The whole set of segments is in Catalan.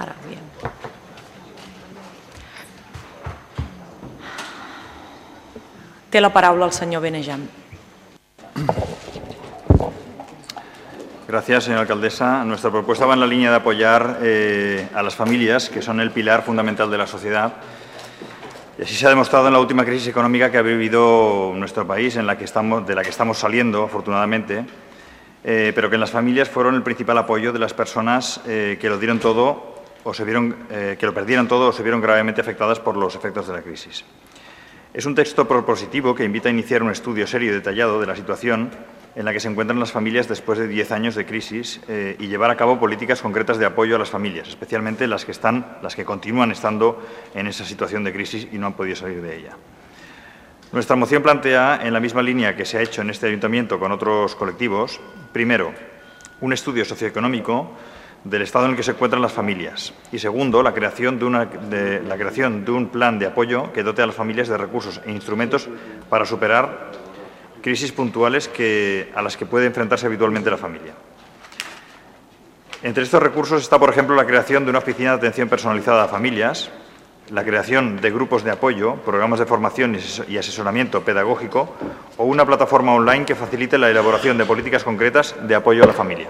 Ara, bien. Té la paraula el senyor Benejam. Gracias, señora alcaldesa. Nuestra propuesta va en la línea de apoyar a las familias, que son el pilar fundamental de la sociedad. Y así se ha demostrado en la última crisis económica que ha vivido nuestro país, de la que estamos saliendo, afortunadamente, pero que en las familias fueron el principal apoyo de las personas que lo dieron todo que lo perdieron todo o se vieron gravemente afectadas por los efectos de la crisis. Es un texto propositivo que invita a iniciar un estudio serio y detallado de la situación en la que se encuentran las familias después de 10 años de crisis y llevar a cabo políticas concretas de apoyo a las familias, especialmente las que continúan estando en esa situación de crisis y no han podido salir de ella. Nuestra moción plantea, en la misma línea que se ha hecho en este ayuntamiento con otros colectivos, primero, un estudio socioeconómico del estado en el que se encuentran las familias y, segundo, la creación de un plan de apoyo que dote a las familias de recursos e instrumentos para superar crisis puntuales a las que puede enfrentarse habitualmente la familia. Entre estos recursos está, por ejemplo, la creación de una oficina de atención personalizada a familias, la creación de grupos de apoyo, programas de formación y asesoramiento pedagógico o una plataforma online que facilite la elaboración de políticas concretas de apoyo a la familia.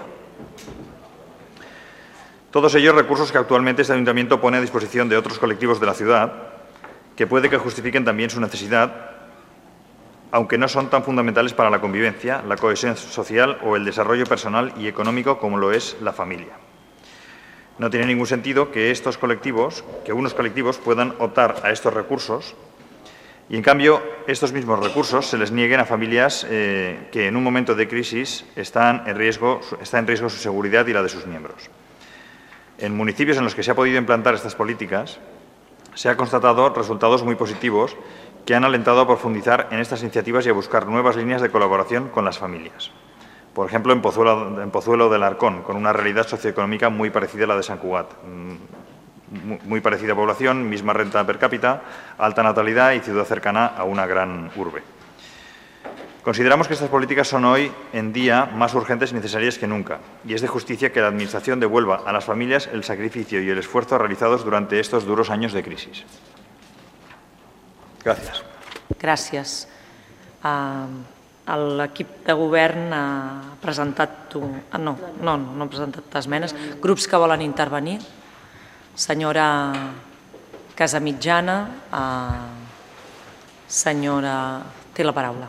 Todos ellos recursos que actualmente este ayuntamiento pone a disposición de otros colectivos de la ciudad, que puede que justifiquen también su necesidad, aunque no son tan fundamentales para la convivencia, la cohesión social o el desarrollo personal y económico como lo es la familia. No tiene ningún sentido que unos colectivos puedan optar a estos recursos y, en cambio, estos mismos recursos se les nieguen a familias que en un momento de crisis está en riesgo su seguridad y la de sus miembros. En municipios en los que se ha podido implantar estas políticas, se han constatado resultados muy positivos que han alentado a profundizar en estas iniciativas y a buscar nuevas líneas de colaboración con las familias. Por ejemplo, en Pozuelo del Arcón, con una realidad socioeconómica muy parecida a la de Sant Cugat. Muy parecida población, misma renta per cápita, alta natalidad y ciudad cercana a una gran urbe. Consideramos que estas políticas son hoy en día más urgentes y necesarias que nunca, y es de justicia que la Administración devuelva a las familias el sacrificio y el esfuerzo realizados durante estos duros años de crisis. Gràcies. Gràcies. L'equip de govern ha presentat... No ha presentat esmenes. Grups que volen intervenir. Senyora Casamitjana, senyora... té la paraula.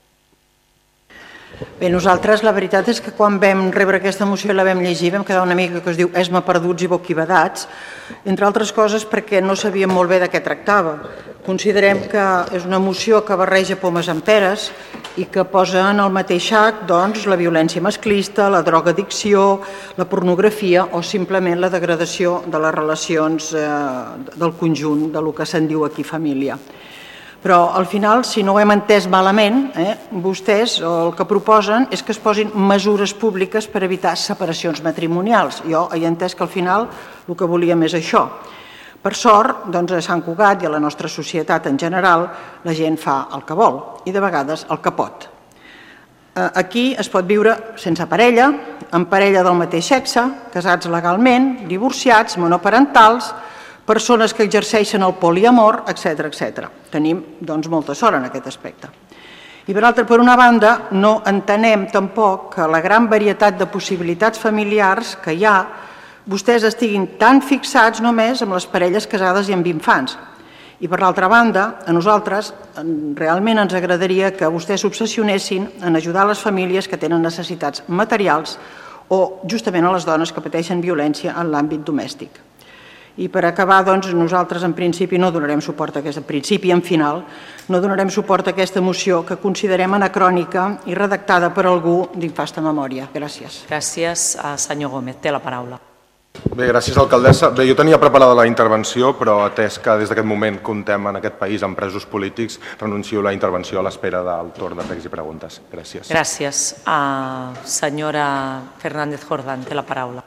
Bé, nosaltres la veritat és que quan vam rebre aquesta moció i la vam llegir vam quedar una mica que es diu esma perduts i boquibadats, entre altres coses perquè no sabíem molt bé de què tractava. Considerem que és una moció que barreja pomes amb peres i que posa en el mateix sac la violència masclista, la drogadicció, la pornografia o simplement la degradació de les relacions del conjunt del que se'n diu aquí família. Però al final, si no ho hem entès malament, vostès el que proposen és que es posin mesures públiques per evitar separacions matrimonials. Jo he entès que al final el que volíem és això. Per sort, a Sant Cugat i a la nostra societat en general, la gent fa el que vol i de vegades el que pot. Aquí es pot viure sense parella, amb parella del mateix sexe, casats legalment, divorciats, monoparentals, persones que exerceixen el poliamor, etc. Tenim, molta sort en aquest aspecte. I per una banda, no entenem tampoc que la gran varietat de possibilitats familiars que hi ha, vostès estiguin tan fixats només amb les parelles casades i amb infants. I per l'altra banda, a nosaltres realment ens agradaria que vostès s'obsessionessin en ajudar les famílies que tenen necessitats materials o justament a les dones que pateixen violència en l'àmbit domèstic. I per acabar, nosaltres en principi no donarem suport a aquesta, en principi i en final, no donarem suport a aquesta moció que considerem anacrònica i redactada per algú d'infasta memòria. Gràcies. Gràcies. Senyor Gómez, té la paraula. Bé, gràcies, alcaldessa. Bé, jo tenia preparada la intervenció, però atès que des d'aquest moment comptem en aquest país amb presos polítics, renuncio a la intervenció a l'espera del torn de pregs i preguntes. Gràcies. Gràcies. Senyora Fernández Jordán, té la paraula.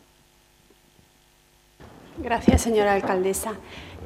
Gracias, señora alcaldesa.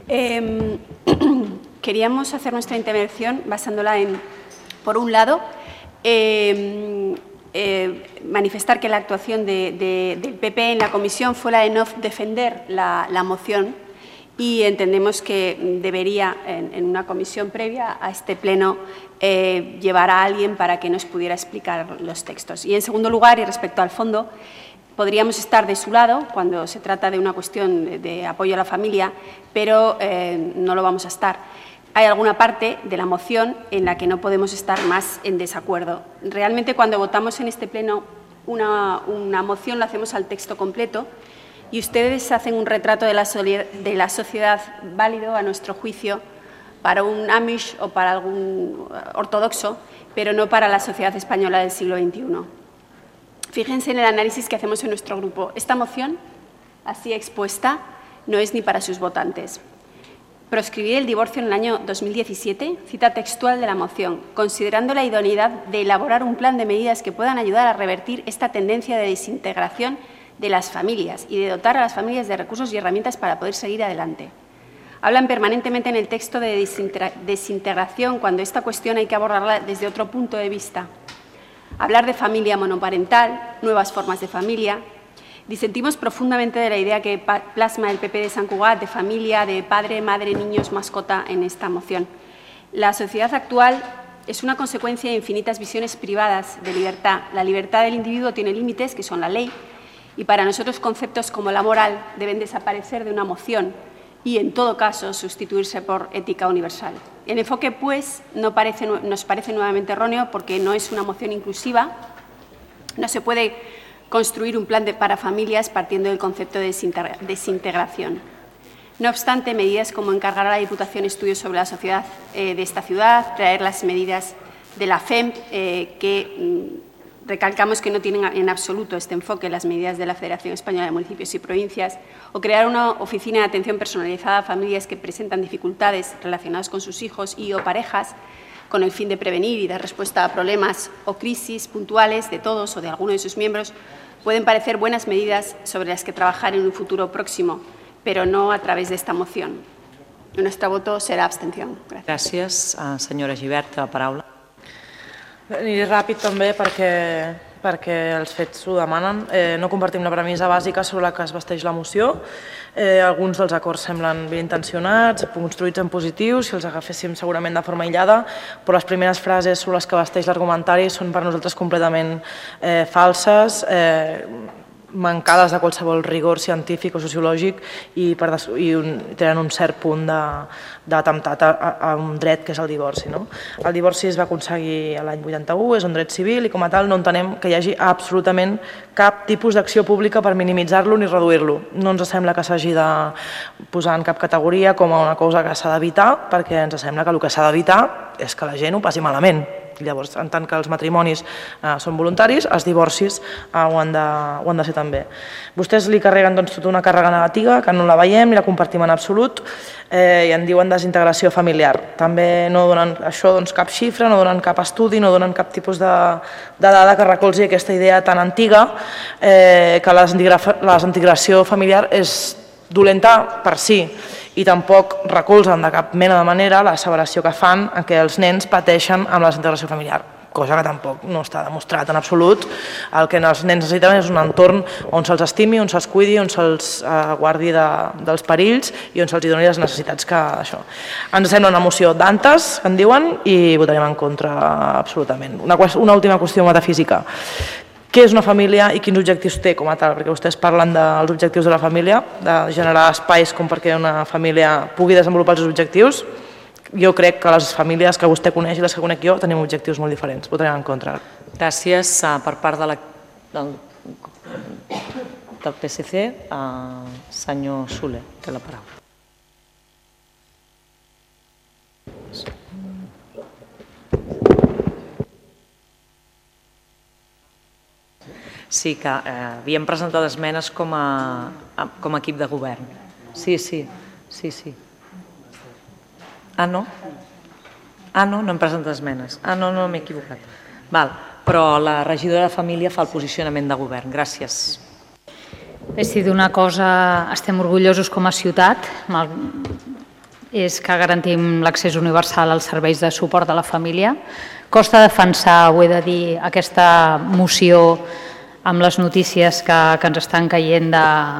Queríamos hacer nuestra intervención basándola en, por un lado, manifestar que la actuación del PP en la comisión fue la de no defender la moción y entendemos que debería, en una comisión previa a este pleno, llevar a alguien para que nos pudiera explicar los textos. Y en segundo lugar, y respecto al fondo, podríamos estar de su lado cuando se trata de una cuestión de apoyo a la familia, pero no lo vamos a estar. Hay alguna parte de la moción en la que no podemos estar más en desacuerdo. Realmente, cuando votamos en este pleno una moción, lo hacemos al texto completo y ustedes hacen un retrato de la sociedad válido, a nuestro juicio, para un Amish o para algún ortodoxo, pero no para la sociedad española del siglo XXI. Fíjense en el análisis que hacemos en nuestro grupo. Esta moción, así expuesta, no es ni para sus votantes. Proscribir el divorcio en el año 2017, cita textual de la moción, considerando la idoneidad de elaborar un plan de medidas que puedan ayudar a revertir esta tendencia de desintegración de las familias y de dotar a las familias de recursos y herramientas para poder seguir adelante. Hablan permanentemente en el texto de desintegración cuando esta cuestión hay que abordarla desde otro punto de vista. Hablar de familia monoparental, nuevas formas de familia. Disentimos profundamente de la idea que plasma el PP de Sant Cugat de familia, de padre, madre, niños, mascota en esta moción. La sociedad actual es una consecuencia de infinitas visiones privadas de libertad. La libertad del individuo tiene límites, que son la ley, y para nosotros conceptos como la moral deben desaparecer de una moción y, en todo caso, sustituirse por ética universal. El enfoque, pues, nos parece nuevamente erróneo porque no es una moción inclusiva, no se puede construir un plan para familias partiendo del concepto de desintegración. No obstante, medidas como encargar a la Diputación estudios sobre la sociedad de esta ciudad, traer las medidas de la FEMP, que recalcamos que no tienen en absoluto este enfoque, las medidas de la Federación Española de Municipios y Provincias, o crear una oficina de atención personalizada a familias que presentan dificultades relacionadas con sus hijos y o parejas, con el fin de prevenir y dar respuesta a problemas o crisis puntuales de todos o de alguno de sus miembros, pueden parecer buenas medidas sobre las que trabajar en un futuro próximo, pero no a través de esta moción. Nuestro voto serà abstenció. Gràcies. Senyora Gibert, té la paraula. Aniré ràpid també perquè els fets ho demanen. No compartim la premissa bàsica sobre la que es vesteix la moció. Alguns dels acords semblen ben intencionats, construïts en positiu, si els agaféssim segurament de forma aïllada, però les primeres frases sobre les que vesteix l'argumentari són per nosaltres completament falses, mancades de qualsevol rigor científic o sociològic i tenen un cert punt d'atemptat a un dret que és el divorci. El divorci es va aconseguir l'any 81, és un dret civil i com a tal no entenem que hi hagi absolutament cap tipus d'acció pública per minimitzar-lo ni reduir-lo. No ens sembla que s'hagi de posar en cap categoria com a una cosa que s'ha d'evitar, perquè ens sembla que el que s'ha d'evitar és que la gent ho passi malament. Llavors, en tant que els matrimonis són voluntaris, els divorcis ho han de ser també. Vostès li carreguen tota una càrrega negativa que no la veiem ni la compartim en absolut i en diuen desintegració familiar. També no donen això cap xifra, no donen cap estudi, no donen cap tipus de dada que recolzi aquesta idea tan antiga que la desintegració familiar és dolenta per si i tampoc recolzen de cap mena de manera l'asseveració que fan en què els nens pateixen amb la desintegració familiar, cosa que tampoc no està demostrat en absolut. El que els nens necessiten és un entorn on se'ls estimi, on se'ls cuidi, on se'ls guardi dels perills i on se'ls doni les necessitats que això. Ens sembla una moció d'antes, que en diuen, i votarem en contra absolutament. Una última qüestió metafísica. Què és una família i quins objectius té com a tal? Perquè vostès parlen dels objectius de la família, de generar espais com perquè una família pugui desenvolupar els seus objectius. Jo crec que les famílies que vostè coneix i les que conec jo tenim objectius molt diferents. Votarem en contra. Gràcies. Per part del PSC, senyor Soler, té la paraula. Sí, que havíem presentat esmenes com a equip de govern. Sí. No? No hem presentat esmenes. No, m'he equivocat. Però la regidora de Família fa el posicionament de govern. Gràcies. Si d'una cosa estem orgullosos com a ciutat és que garantim l'accés universal als serveis de suport a la família, Costa defensar, ho he de dir, aquesta moció amb les notícies que ens estan caient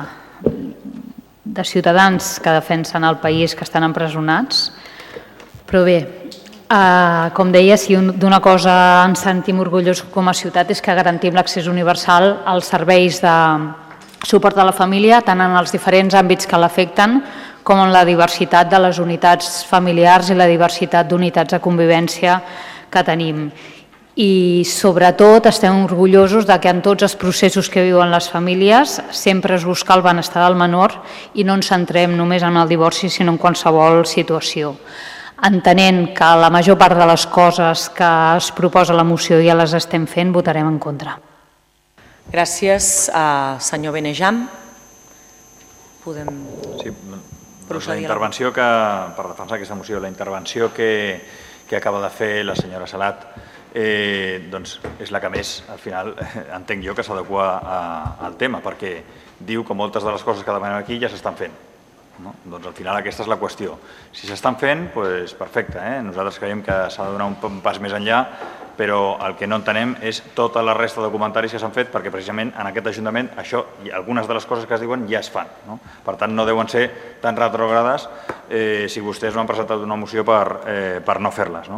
de ciutadans que defensen el país, que estan empresonats. Però bé, com deia, si d'una cosa ens sentim orgullosos com a ciutat és que garantim l'accés universal als serveis de suport a la família, tant en els diferents àmbits que l'afecten com en la diversitat de les unitats familiars i la diversitat d'unitats de convivència que tenim. I sobretot estem orgullosos que en tots els processos que viuen les famílies sempre es busca el benestar del menor i no ens centrem només en el divorci sinó en qualsevol situació. Entenent que la major part de les coses que es proposa a la moció ja les estem fent, votarem en contra. Gràcies, senyor Benejam. Podem procedir. La intervenció per defensar aquesta moció, la intervenció que acaba de fer la senyora Salat és la que més, al final, entenc jo que s'adequa al tema, perquè diu que moltes de les coses que demanem aquí ja s'estan fent. Doncs al final aquesta és la qüestió. Si s'estan fent, doncs perfecte. Nosaltres creiem que s'ha de donar un pas més enllà, però el que no entenem és tota la resta de comentaris que s'han fet, perquè precisament en aquest Ajuntament això i algunes de les coses que es diuen ja es fan. Per tant, no deuen ser tan retrògrades si vostès no han presentat una moció per no fer-les.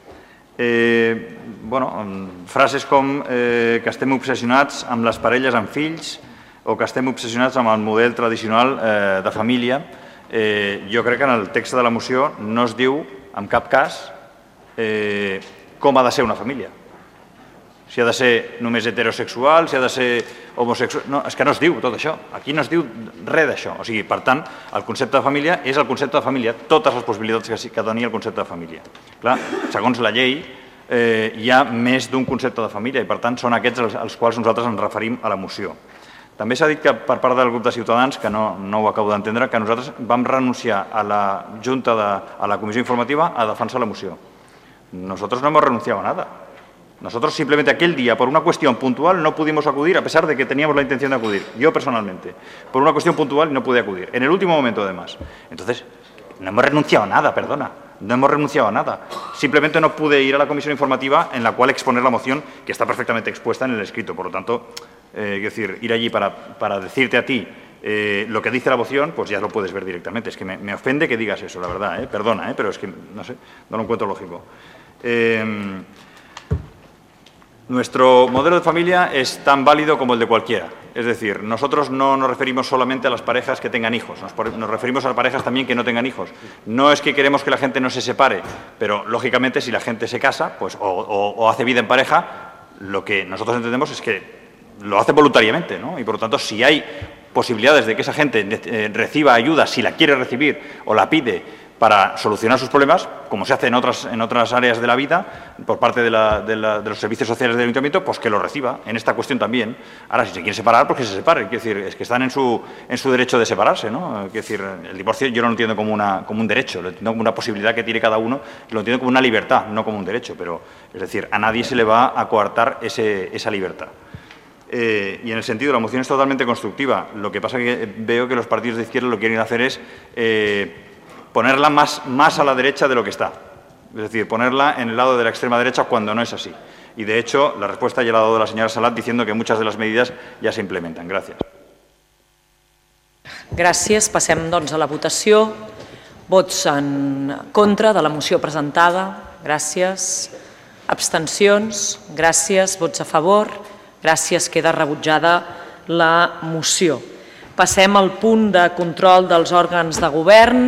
Frases com que estem obsessionats amb les parelles amb fills o que estem obsessionats amb el model tradicional de família, jo crec que en el text de la moció no es diu en cap cas com ha de ser una família. Si ha de ser només heterosexual, si ha de ser homosexual... No, és que no es diu tot això. Aquí no es diu res d'això. O sigui, per tant, el concepte de família és el concepte de família, totes les possibilitats que doni el concepte de família. Clar, segons la llei, hi ha més d'un concepte de família i, per tant, són aquests als quals nosaltres ens referim a la moció. També s'ha dit que per part del grup de Ciutadans, que no ho acabo d'entendre, que nosaltres vam renunciar a la comissió informativa a defensar la moció. Nosotros no hemos renunciado a nada. Nosotros simplemente aquel día, por una cuestión puntual, no pudimos acudir, a pesar de que teníamos la intención de acudir, yo personalmente, por una cuestión puntual no pude acudir, en el último momento además. Entonces, no hemos renunciado a nada, perdona, no hemos renunciado a nada. Simplemente no pude ir a la comisión informativa en la cual exponer la moción, que está perfectamente expuesta en el escrito. Por lo tanto, es decir, ir allí para decirte a ti lo que dice la moción, pues ya lo puedes ver directamente. Es que me ofende que digas eso, la verdad, perdona, pero es que, no sé, no lo encuentro lógico. Nuestro modelo de familia es tan válido como el de cualquiera. Es decir, nosotros no nos referimos solamente a las parejas que tengan hijos, nos referimos a las parejas también que no tengan hijos. No es que queremos que la gente no se separe, pero lógicamente si la gente se casa pues, o hace vida en pareja, lo que nosotros entendemos es que lo hace voluntariamente, ¿no? Y por lo tanto, si hay posibilidades de que esa gente reciba ayuda, si la quiere recibir o la pide, para solucionar sus problemas, como se hace en otras áreas de la vida, por parte de los servicios sociales del Ayuntamiento, pues que lo reciba, en esta cuestión también. Ahora, si se quiere separar, pues que se separe. Quiero decir, es que están en su derecho de separarse, ¿no? Quiero decir, el divorcio yo no lo entiendo como un derecho, lo entiendo como una posibilidad que tiene cada uno, lo entiendo como una libertad, no como un derecho, pero, es decir, a nadie se le va a coartar esa libertad. Y en el sentido, la moción es totalmente constructiva. Lo que pasa es que veo que los partidos de izquierda lo que quieren hacer es ponerla más a la derecha de lo que está. Es decir, ponerla en el lado de la extrema derecha cuando no es así. Y, de hecho, la respuesta ya la ha dado la senyora Salat diciendo que muchas de las medidas ya se implementan. Gràcies. Gràcies. Passem, doncs, a la votació. Vots en contra de la moció presentada. Gràcies. Abstencions. Gràcies. Vots a favor. Gràcies. Queda rebutjada la moció. Passem al punt de control dels òrgans de govern.